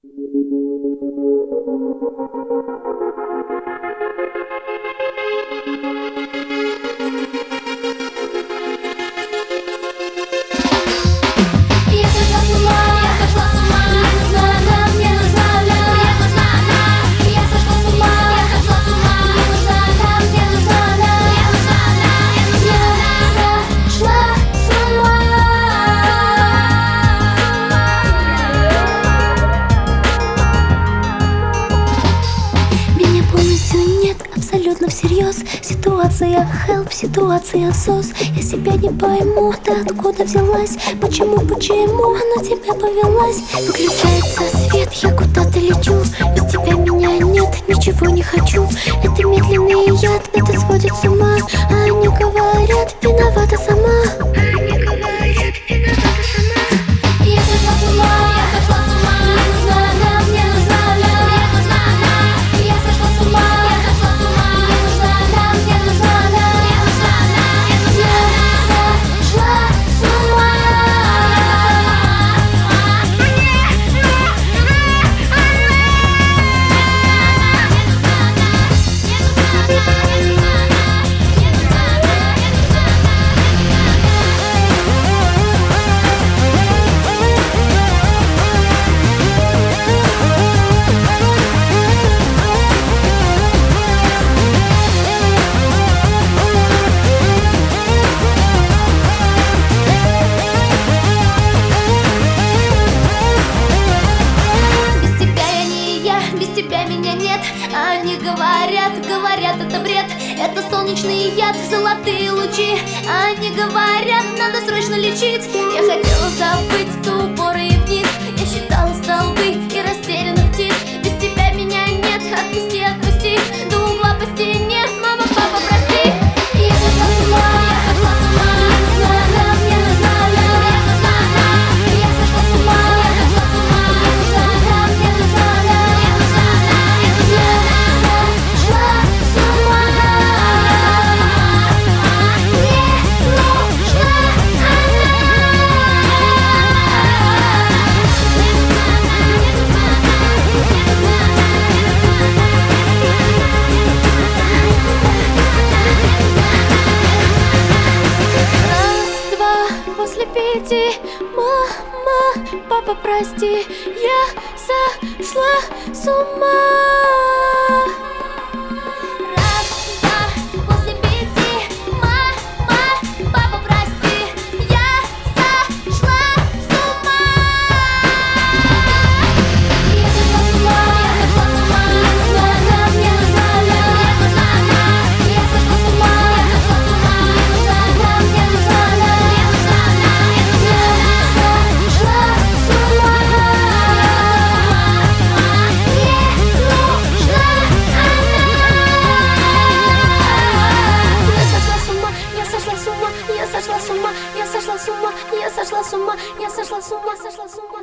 Абсолютно всерьез. Ситуация help, ситуация сос. Я себя не пойму, ты откуда взялась? Почему на тебя повелась? Выключается свет, я куда-то лечу. Без тебя меня нет, ничего не хочу. Это медленный яд, это сводит с ума. А они говорят, виновата сама. Я сошла с ума, я сошла с ума. Мне нужна она, мне нужна она. Я сошла с ума, я сошла с ума. Мне нужна она, мне нужна она. Я сошла с ума. Они говорят, это бред. Это солнечный яд, золотые лучи. Они говорят, надо срочно лечить. Я хотела забыть то упоры и вниз. Я считала столбы и растерянных птиц. Без тебя меня нет, отпусти, отпусти. До угла по стене, мама, папа, прости. Я сошла с ума, я сошла с ума. Мне нужна она, мне нужна она. Я сошла с ума, я сошла с ума. Мне нужна она, мне нужна она. После 5, мама, папа, прости, я сошла с ума. Раз, два, после 5, мама, папа, прости, я сошла с ума. Я сошла с ума, я сошла с ума. Мне нужна она, мне нужна она. Я сошла с ума, я сошла с ума. Мне нужна она, мне нужна она. Я сошла с ума, я сошла с ума, я сошла с ума, я сошла с ума, я сошла с ума.